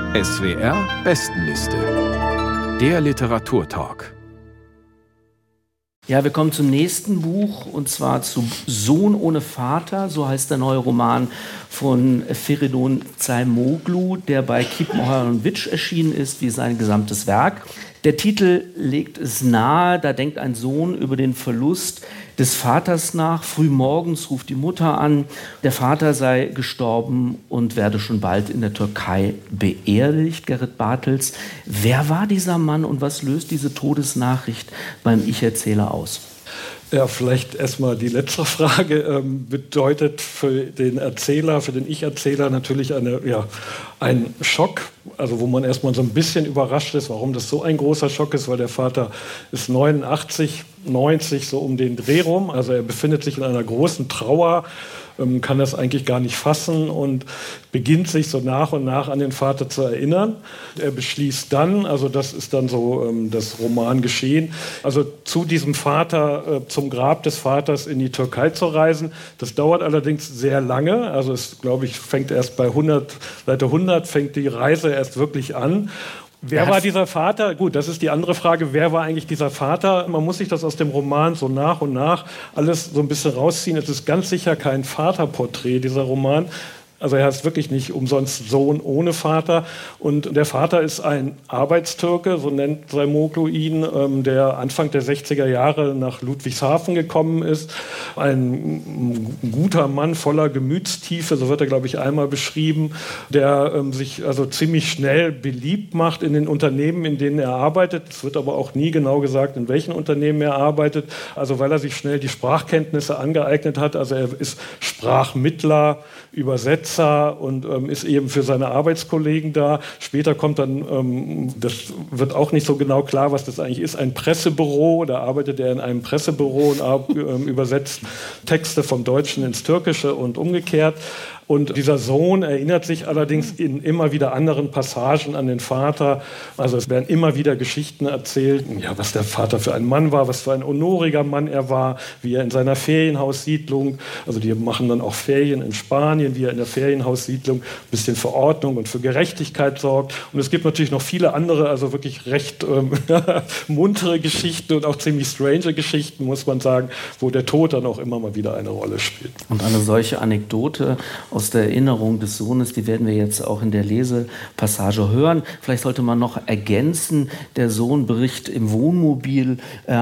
SWR Bestenliste. Der Literaturtalk. Ja, wir kommen zum nächsten Buch, und zwar zu Sohn ohne Vater, so heißt der neue Roman von Feridun Zeymoglu, der bei Kiepenheuer & Witsch erschienen ist, wie sein gesamtes Werk. Der Titel legt es nahe, da denkt ein Sohn über den Verlust des Vaters nach. Frühmorgens ruft die Mutter an, der Vater sei gestorben und werde schon bald in der Türkei beerdigt. Gerrit Bartels, wer war dieser Mann und was löst diese Todesnachricht beim Ich-Erzähler aus? Ja, vielleicht erstmal die letzte Frage. Bedeutet für den Erzähler, für den Ich-Erzähler natürlich ein Schock, also wo man erstmal so ein bisschen überrascht ist, warum das so ein großer Schock ist, weil der Vater ist 89, 90, so um den Dreh rum. Also er befindet sich in einer großen Trauer, kann das eigentlich gar nicht fassen und beginnt sich so nach und nach an den Vater zu erinnern. Er beschließt dann, also das ist dann so das Romangeschehen, also zu diesem Vater, zum Grab des Vaters in die Türkei zu reisen. Das dauert allerdings sehr lange, also es, glaube ich, fängt erst bei Seite 100 fängt die Reise erst wirklich an. Wer war dieser Vater? Gut, das ist die andere Frage. Wer war eigentlich dieser Vater? Man muss sich das aus dem Roman so nach und nach alles so ein bisschen rausziehen. Es ist ganz sicher kein Vaterporträt, dieser Roman. Also er heißt wirklich nicht umsonst Sohn ohne Vater. Und der Vater ist ein Arbeitstürke, so nennt Zeymoglu ihn, der Anfang der 60er Jahre nach Ludwigshafen gekommen ist. Ein guter Mann voller Gemütstiefe, so wird er, glaube ich, einmal beschrieben, der sich also ziemlich schnell beliebt macht in den Unternehmen, in denen er arbeitet. Es wird aber auch nie genau gesagt, in welchen Unternehmen er arbeitet. Also weil er sich schnell die Sprachkenntnisse angeeignet hat. Also er ist Sprachmittler, Übersetzer und ist eben für seine Arbeitskollegen da. Später kommt dann, das wird auch nicht so genau klar, was das eigentlich ist, ein Pressebüro. Da arbeitet er in einem Pressebüro und übersetzt Texte vom Deutschen ins Türkische und umgekehrt. Und dieser Sohn erinnert sich allerdings in immer wieder anderen Passagen an den Vater. Also es werden immer wieder Geschichten erzählt, ja, was der Vater für ein Mann war, was für ein honoriger Mann er war, wie er in seiner Ferienhaussiedlung, also die machen dann auch Ferien in Spanien, wie er in der Ferienhaussiedlung ein bisschen für Ordnung und für Gerechtigkeit sorgt. Und es gibt natürlich noch viele andere, also wirklich recht muntere Geschichten und auch ziemlich strange Geschichten, muss man sagen, wo der Tod dann auch immer mal wieder eine Rolle spielt. Und eine solche Anekdote aus der Erinnerung des Sohnes, die werden wir jetzt auch in der Lesepassage hören. Vielleicht sollte man noch ergänzen, der Sohn bricht im Wohnmobil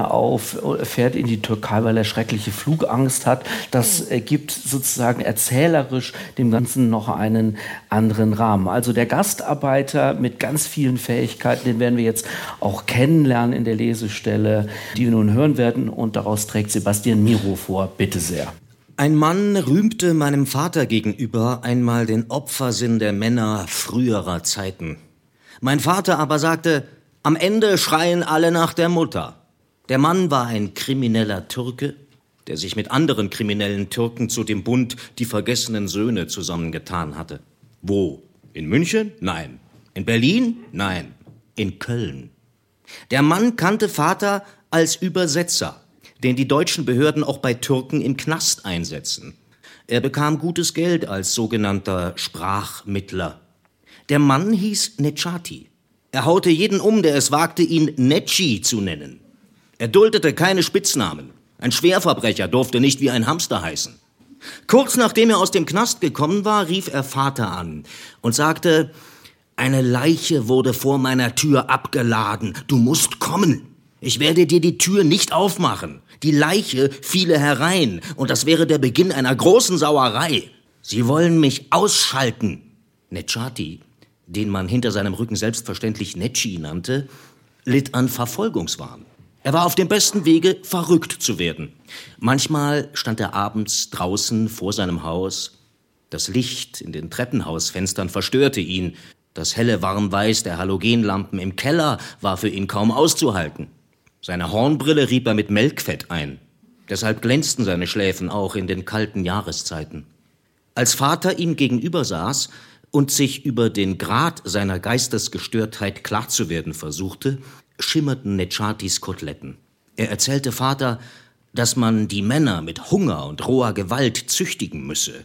fährt in die Türkei, weil er schreckliche Flugangst hat. Das gibt sozusagen erzählerisch dem Ganzen noch einen anderen Rahmen. Also der Gastarbeiter mit ganz vielen Fähigkeiten, den werden wir jetzt auch kennenlernen in der Lesestelle, die wir nun hören werden. Und daraus trägt Sebastian Miro vor. Bitte sehr. Ein Mann rühmte meinem Vater gegenüber einmal den Opfersinn der Männer früherer Zeiten. Mein Vater aber sagte, am Ende schreien alle nach der Mutter. Der Mann war ein krimineller Türke, der sich mit anderen kriminellen Türken zu dem Bund Die vergessenen Söhne zusammengetan hatte. Wo? In München? Nein. In Berlin? Nein. In Köln. Der Mann kannte Vater als Übersetzer, den die deutschen Behörden auch bei Türken im Knast einsetzen. Er bekam gutes Geld als sogenannter Sprachmittler. Der Mann hieß Necati. Er haute jeden um, der es wagte, ihn Neci zu nennen. Er duldete keine Spitznamen. Ein Schwerverbrecher durfte nicht wie ein Hamster heißen. Kurz nachdem er aus dem Knast gekommen war, rief er Vater an und sagte, eine Leiche wurde vor meiner Tür abgeladen. Du musst kommen. Ich werde dir die Tür nicht aufmachen. Die Leiche fiele herein und das wäre der Beginn einer großen Sauerei. Sie wollen mich ausschalten. Necati, den man hinter seinem Rücken selbstverständlich Neci nannte, litt an Verfolgungswahn. Er war auf dem besten Wege, verrückt zu werden. Manchmal stand er abends draußen vor seinem Haus. Das Licht in den Treppenhausfenstern verstörte ihn. Das helle Warmweiß der Halogenlampen im Keller war für ihn kaum auszuhalten. Seine Hornbrille rieb er mit Melkfett ein. Deshalb glänzten seine Schläfen auch in den kalten Jahreszeiten. Als Vater ihm gegenüber saß und sich über den Grad seiner Geistesgestörtheit klarzuwerden versuchte, schimmerten Necatis Koteletten. Er erzählte Vater, dass man die Männer mit Hunger und roher Gewalt züchtigen müsse,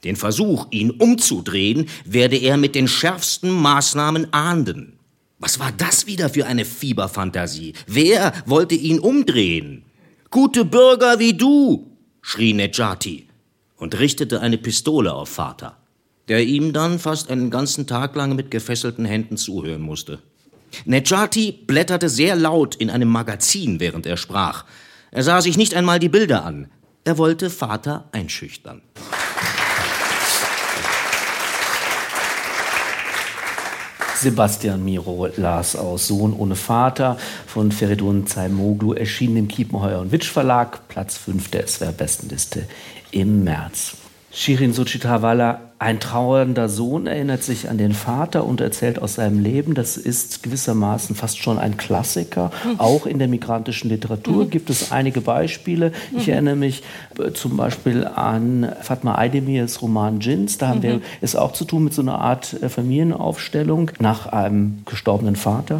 Den Versuch, ihn umzudrehen, werde er mit den schärfsten Maßnahmen ahnden. Was war das wieder für eine Fieberfantasie? Wer wollte ihn umdrehen? »Gute Bürger wie du«, schrie Nejati und richtete eine Pistole auf Vater, der ihm dann fast einen ganzen Tag lang mit gefesselten Händen zuhören musste. Nejati blätterte sehr laut in einem Magazin, während er sprach. Er sah sich nicht einmal die Bilder an. Er wollte Vater einschüchtern. Sebastian Miro las aus Sohn ohne Vater von Feridun Zeymoglu, erschienen im Kiepenheuer & Witsch Verlag, Platz 5 der SWR-Bestenliste im März. Shirin Suchitawala, ein trauernder Sohn erinnert sich an den Vater und erzählt aus seinem Leben. Das ist gewissermaßen fast schon ein Klassiker. Auch in der migrantischen Literatur gibt es einige Beispiele. Ich erinnere mich zum Beispiel an Fatma Aydemirs Roman Djinns. Da haben wir es auch zu tun mit so einer Art Familienaufstellung nach einem gestorbenen Vater.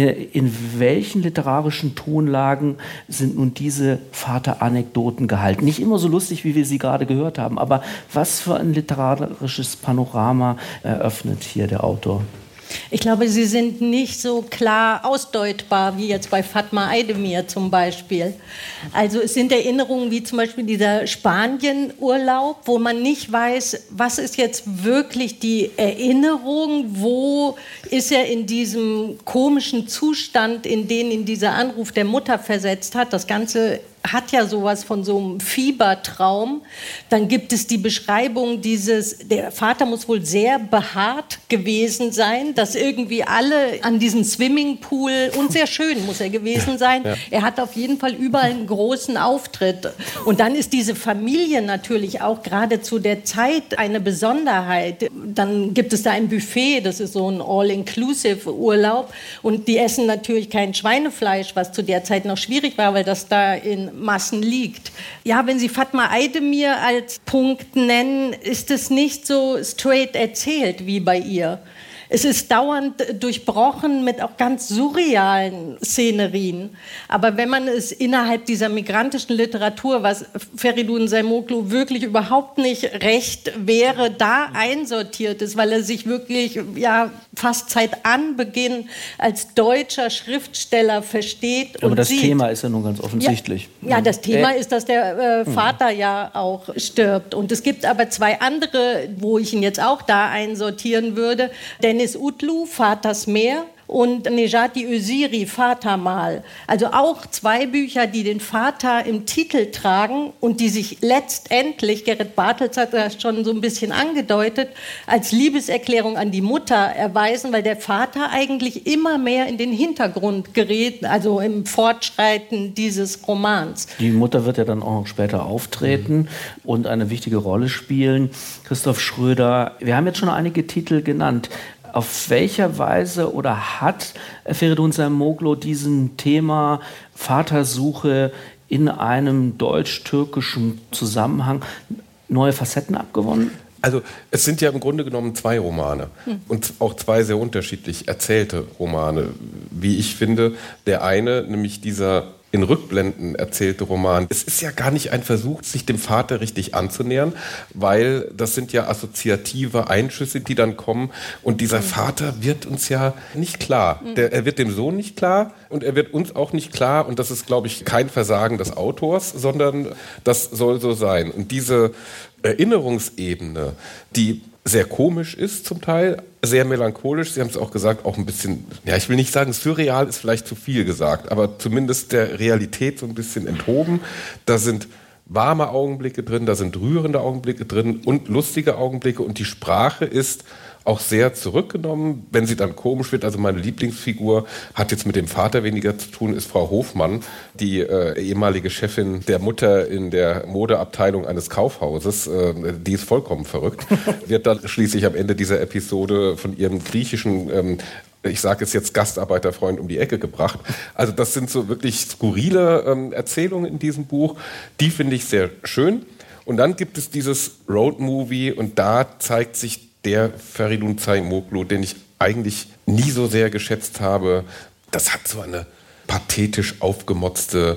In welchen literarischen Tonlagen sind nun diese Vateranekdoten gehalten? Nicht immer so lustig, wie wir sie gerade gehört haben, aber was für ein literarisches Panorama eröffnet hier der Autor? Ich glaube, sie sind nicht so klar ausdeutbar wie jetzt bei Fatma Aydemir zum Beispiel. Also es sind Erinnerungen wie zum Beispiel dieser Spanien-Urlaub, wo man nicht weiß, was ist jetzt wirklich die Erinnerung, wo ist er in diesem komischen Zustand, in den ihn dieser Anruf der Mutter versetzt hat. Das Ganze hat ja sowas von so einem Fiebertraum. Dann gibt es die Beschreibung der Vater muss wohl sehr behaart gewesen sein, dass irgendwie alle an diesem Swimmingpool, und sehr schön muss er gewesen sein. Ja. Er hat auf jeden Fall überall einen großen Auftritt. Und dann ist diese Familie natürlich auch gerade zu der Zeit eine Besonderheit. Dann gibt es da ein Buffet, das ist so ein All-Inclusive-Urlaub. Und die essen natürlich kein Schweinefleisch, was zu der Zeit noch schwierig war, weil das da in Massen liegt. Ja, wenn Sie Fatma Aydemir als Punkt nennen, ist es nicht so straight erzählt wie bei ihr. Es ist dauernd durchbrochen mit auch ganz surrealen Szenerien. Aber wenn man es innerhalb dieser migrantischen Literatur, was Feridun Zeymoglu wirklich überhaupt nicht recht wäre, da einsortiert ist, weil er sich wirklich fast seit Anbeginn als deutscher Schriftsteller versteht. Aber und das sieht. Thema ist ja nun ganz offensichtlich. Ja, das Thema ist, dass der Vater ja auch stirbt. Und es gibt aber zwei andere, wo ich ihn jetzt auch da einsortieren würde. Dennis Utlu, Vaters Meer, und Nejati Öziri, Vatermal. Also auch zwei Bücher, die den Vater im Titel tragen und die sich letztendlich, Gerrit Bartels hat das schon so ein bisschen angedeutet, als Liebeserklärung an die Mutter erweisen, weil der Vater eigentlich immer mehr in den Hintergrund gerät, also im Fortschreiten dieses Romans. Die Mutter wird ja dann auch noch später auftreten und eine wichtige Rolle spielen. Christoph Schröder, wir haben jetzt schon einige Titel genannt. Auf welcher Weise oder hat Feridun Zeymoglu diesem Thema Vatersuche in einem deutsch-türkischen Zusammenhang neue Facetten abgewonnen? Also es sind ja im Grunde genommen zwei Romane und auch zwei sehr unterschiedlich erzählte Romane, wie ich finde. Der eine, nämlich dieser in Rückblenden erzählte Roman. Es ist ja gar nicht ein Versuch, sich dem Vater richtig anzunähern, weil das sind ja assoziative Einschüsse, die dann kommen. Und dieser Vater wird uns ja nicht klar. Er wird dem Sohn nicht klar und er wird uns auch nicht klar. Und das ist, glaube ich, kein Versagen des Autors, sondern das soll so sein. Und diese Erinnerungsebene, die sehr komisch ist zum Teil, sehr melancholisch, Sie haben es auch gesagt, auch ein bisschen, ja, ich will nicht sagen, surreal ist vielleicht zu viel gesagt, aber zumindest der Realität so ein bisschen enthoben. Da sind warme Augenblicke drin, da sind rührende Augenblicke drin und lustige Augenblicke und die Sprache ist auch sehr zurückgenommen, wenn sie dann komisch wird. Also meine Lieblingsfigur hat jetzt mit dem Vater weniger zu tun, ist Frau Hofmann, die ehemalige Chefin der Mutter in der Modeabteilung eines Kaufhauses. Die ist vollkommen verrückt. Wird dann schließlich am Ende dieser Episode von ihrem griechischen ich sage es jetzt Gastarbeiterfreund um die Ecke gebracht. Also das sind so wirklich skurrile Erzählungen in diesem Buch. Die finde ich sehr schön. Und dann gibt es dieses Roadmovie und da zeigt sich der Feridun Zeymoglu, den ich eigentlich nie so sehr geschätzt habe. Das hat so eine pathetisch aufgemotzte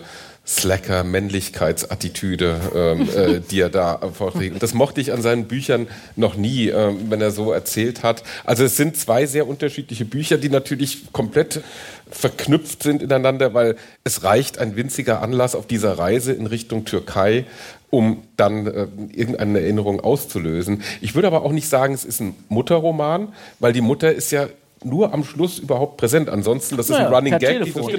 Slacker-Männlichkeitsattitüde, die er da vorträgt. Und das mochte ich an seinen Büchern noch nie, wenn er so erzählt hat. Also es sind zwei sehr unterschiedliche Bücher, die natürlich komplett verknüpft sind ineinander, weil es reicht ein winziger Anlass auf dieser Reise in Richtung Türkei, um dann irgendeine Erinnerung auszulösen. Ich würde aber auch nicht sagen, es ist ein Mutterroman, weil die Mutter ist ja nur am Schluss überhaupt präsent. Ansonsten, das ist ein Running Gag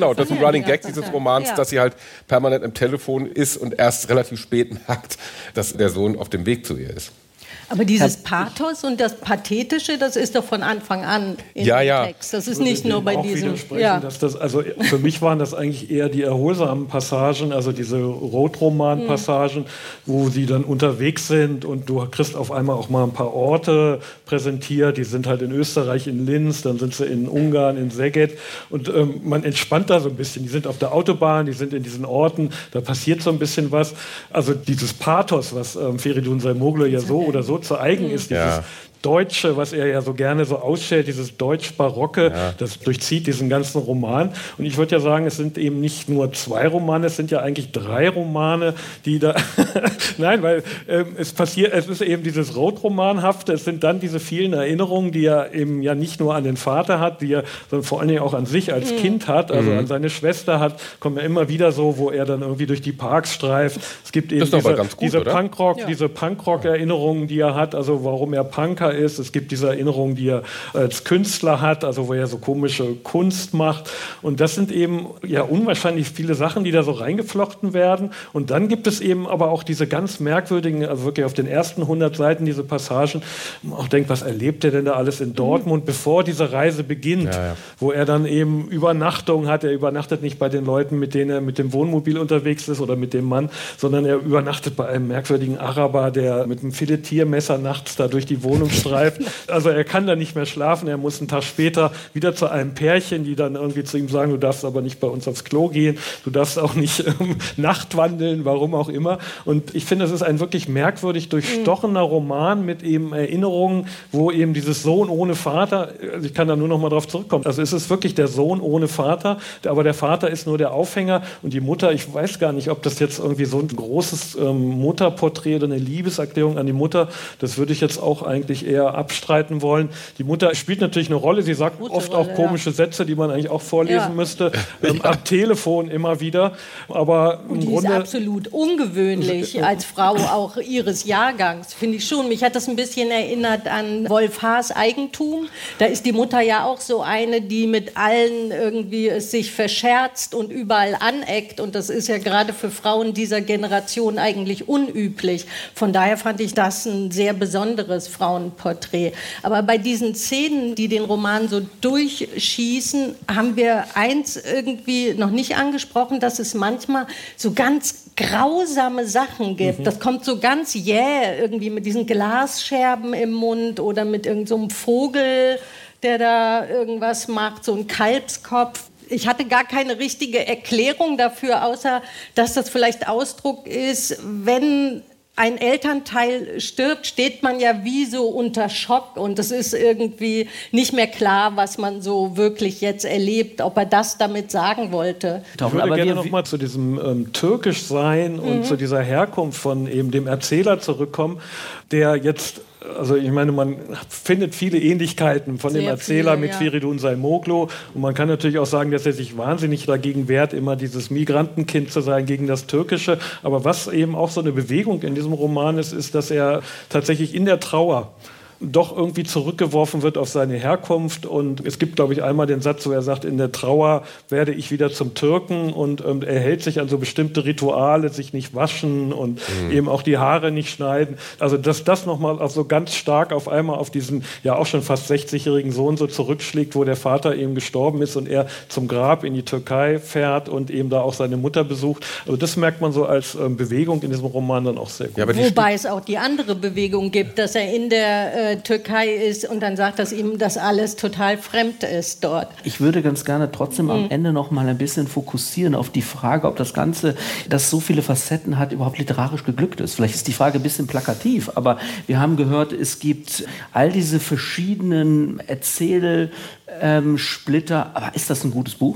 dieses Romans, dass sie halt permanent am Telefon ist und erst relativ spät merkt, dass der Sohn auf dem Weg zu ihr ist. Aber dieses Pathos und das Pathetische, das ist doch von Anfang an in dem Text. Das ist nicht nur bei diesem... Dass das, also für mich waren das eigentlich eher die erholsamen Passagen, also diese Rotroman-Passagen, wo sie dann unterwegs sind und du kriegst auf einmal auch mal ein paar Orte präsentiert. Die sind halt in Österreich, in Linz, dann sind sie in Ungarn, in Szeged und man entspannt da so ein bisschen. Die sind auf der Autobahn, die sind in diesen Orten, da passiert so ein bisschen was. Also dieses Pathos, was Feridun Zaimoglu ja so oder so zu eigen ist, dieses Deutsche, was er ja so gerne so ausstellt, dieses Deutsch-Barocke, das durchzieht diesen ganzen Roman. Und ich würde ja sagen, es sind eben nicht nur 2 Romane, es sind ja eigentlich 3 Romane, die da... Nein, weil es ist eben dieses Rotromanhafte, es sind dann diese vielen Erinnerungen, die er eben ja nicht nur an den Vater hat, die er vor allen Dingen auch an sich als Kind hat, also an seine Schwester hat, kommen ja immer wieder so, wo er dann irgendwie durch die Parks streift. Es gibt eben diese Punkrock-Erinnerungen, die er hat, also warum er Punker ist. Es gibt diese Erinnerungen, die er als Künstler hat, also wo er so komische Kunst macht. Und das sind eben ja unwahrscheinlich viele Sachen, die da so reingeflochten werden. Und dann gibt es eben aber auch diese ganz merkwürdigen, also wirklich auf den ersten 100 Seiten diese Passagen, wo man auch denkt, was erlebt er denn da alles in Dortmund, bevor diese Reise beginnt, wo er dann eben Übernachtung hat. Er übernachtet nicht bei den Leuten, mit denen er mit dem Wohnmobil unterwegs ist oder mit dem Mann, sondern er übernachtet bei einem merkwürdigen Araber, der mit einem Filetiermesser nachts da durch die Wohnung streift. Also er kann da nicht mehr schlafen, er muss einen Tag später wieder zu einem Pärchen, die dann irgendwie zu ihm sagen, du darfst aber nicht bei uns aufs Klo gehen, du darfst auch nicht nachtwandeln, warum auch immer. Und ich finde, es ist ein wirklich merkwürdig durchstochener Roman mit eben Erinnerungen, wo eben dieses Sohn ohne Vater, ich kann da nur noch mal drauf zurückkommen, also es ist wirklich der Sohn ohne Vater, aber der Vater ist nur der Aufhänger und die Mutter, ich weiß gar nicht, ob das jetzt irgendwie so ein großes Mutterporträt oder eine Liebeserklärung an die Mutter, das würde ich jetzt auch eigentlich eher abstreiten wollen. Die Mutter spielt natürlich eine Rolle, sie sagt oft auch komische Sätze, die man eigentlich auch vorlesen müsste, am Telefon immer wieder, aber im die Grunde... ist absolut ungewöhnlich als Frau auch ihres Jahrgangs, finde ich schon. Mich hat das ein bisschen erinnert an Wolf Haas Eigentum. Da ist die Mutter ja auch so eine, die mit allen irgendwie es sich verscherzt und überall aneckt und das ist ja gerade für Frauen dieser Generation eigentlich unüblich. Von daher fand ich das ein sehr besonderes Frauenporträt. Aber bei diesen Szenen, die den Roman so durchschießen, haben wir eins irgendwie noch nicht angesprochen, dass es manchmal so ganz grausame Sachen gibt. Das kommt so ganz irgendwie mit diesen Glasscherben im Mund oder mit irgend so einem Vogel, der da irgendwas macht, so ein Kalbskopf. Ich hatte gar keine richtige Erklärung dafür, außer dass das vielleicht Ausdruck ist, wenn ein Elternteil stirbt, steht man ja wie so unter Schock und es ist irgendwie nicht mehr klar, was man so wirklich jetzt erlebt, ob er das damit sagen wollte. Ich würde gerne noch mal zu diesem Türkischsein und zu dieser Herkunft von eben dem Erzähler zurückkommen, der jetzt... Also ich meine, man findet viele Ähnlichkeiten von dem Erzähler mit Feridun Zaimoglu und man kann natürlich auch sagen, dass er sich wahnsinnig dagegen wehrt, immer dieses Migrantenkind zu sein gegen das Türkische. Aber was eben auch so eine Bewegung in diesem Roman ist, ist, dass er tatsächlich in der Trauer doch irgendwie zurückgeworfen wird auf seine Herkunft und es gibt, glaube ich, einmal den Satz, wo er sagt, in der Trauer werde ich wieder zum Türken und er hält sich an so bestimmte Rituale, sich nicht waschen und eben auch die Haare nicht schneiden. Also dass das nochmal so ganz stark auf einmal auf diesen ja auch schon fast 60-jährigen Sohn so zurückschlägt, wo der Vater eben gestorben ist und er zum Grab in die Türkei fährt und eben da auch seine Mutter besucht. Also das merkt man so als Bewegung in diesem Roman dann auch sehr gut. Ja, wobei es auch die andere Bewegung gibt, dass er in der Türkei ist und dann sagt, dass ihm das alles total fremd ist dort. Ich würde ganz gerne trotzdem am Ende noch mal ein bisschen fokussieren auf die Frage, ob das Ganze, das so viele Facetten hat, überhaupt literarisch geglückt ist. Vielleicht ist die Frage ein bisschen plakativ, aber wir haben gehört, es gibt all diese verschiedenen Erzählsplitter. Aber ist das ein gutes Buch?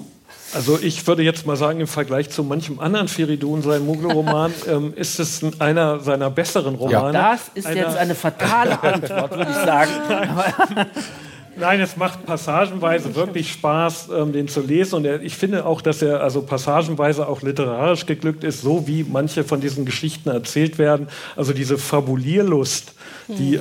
Also ich würde jetzt mal sagen, im Vergleich zu manchem anderen Feridun Saimoglu-Roman ist es einer seiner besseren Romane. Das ist jetzt eine fatale Antwort, würde ich sagen. Nein, es macht passagenweise wirklich Spaß, den zu lesen. Und ich finde auch, dass er also passagenweise auch literarisch geglückt ist, so wie manche von diesen Geschichten erzählt werden. Also diese Fabulierlust, die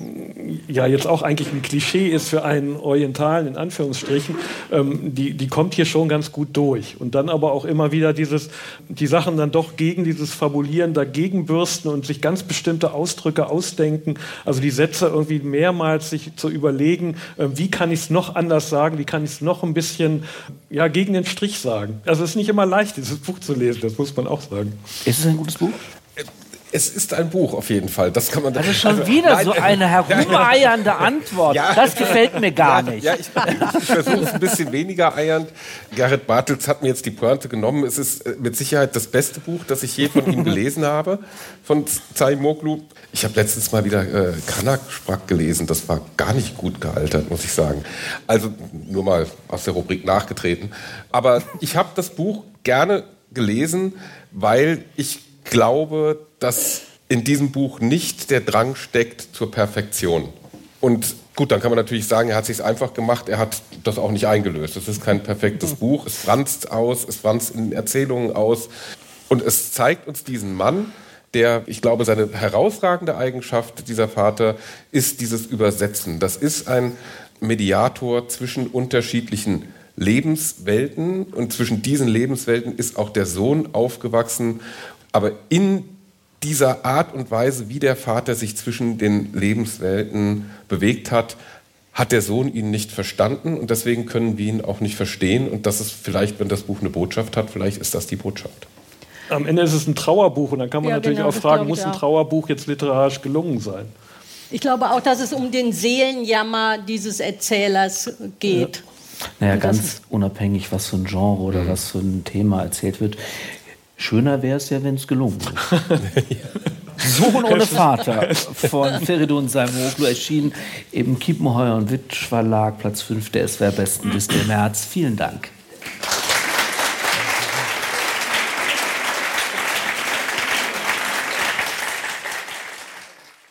ja jetzt auch eigentlich ein Klischee ist für einen Orientalen, in Anführungsstrichen, die kommt hier schon ganz gut durch. Und dann aber auch immer wieder die Sachen dann doch gegen dieses Fabulieren dagegen bürsten und sich ganz bestimmte Ausdrücke ausdenken. Also die Sätze irgendwie mehrmals sich zu überlegen, wie kann ich es noch anders sagen, wie kann ich es noch ein bisschen gegen den Strich sagen. Also es ist nicht immer leicht, dieses Buch zu lesen, das muss man auch sagen. Ist es ein gutes Buch? Es ist ein Buch auf jeden Fall. Das kann man. Also schon wieder so eine herumeiernde Antwort. Ja. Das gefällt mir gar nicht. Ja, ich versuche es ein bisschen weniger eiernd. Gerrit Bartels hat mir jetzt die Pointe genommen. Es ist mit Sicherheit das beste Buch, das ich je von ihm gelesen habe, von Saimoglu. Ich habe letztens mal wieder Kanak-Sprack gelesen. Das war gar nicht gut gealtert, muss ich sagen. Also nur mal aus der Rubrik nachgetreten. Aber ich habe das Buch gerne gelesen, weil ich glaube, dass in diesem Buch nicht der Drang steckt zur Perfektion. Und gut, dann kann man natürlich sagen, er hat es sich einfach gemacht, er hat das auch nicht eingelöst. Es ist kein perfektes Buch, es franzt aus, es franzt in Erzählungen aus. Und es zeigt uns diesen Mann, der, ich glaube, seine herausragende Eigenschaft, dieser Vater, ist dieses Übersetzen. Das ist ein Mediator zwischen unterschiedlichen Lebenswelten. Und zwischen diesen Lebenswelten ist auch der Sohn aufgewachsen. Aber in dieser Art und Weise, wie der Vater sich zwischen den Lebenswelten bewegt hat, hat der Sohn ihn nicht verstanden und deswegen können wir ihn auch nicht verstehen. Und das ist vielleicht, wenn das Buch eine Botschaft hat, vielleicht ist das die Botschaft. Am Ende ist es ein Trauerbuch und dann kann man natürlich auch fragen, muss ein Trauerbuch jetzt literarisch gelungen sein? Ich glaube auch, dass es um den Seelenjammer dieses Erzählers geht. Naja, ganz unabhängig, was für ein Genre oder was für ein Thema erzählt wird. Schöner wäre es ja, wenn es gelungen ist. Sohn ohne Vater von Feridun Saimoglu erschienen im Kiepenheuer und Witsch Verlag, Platz 5 der SWR Bestenliste im März. Vielen Dank.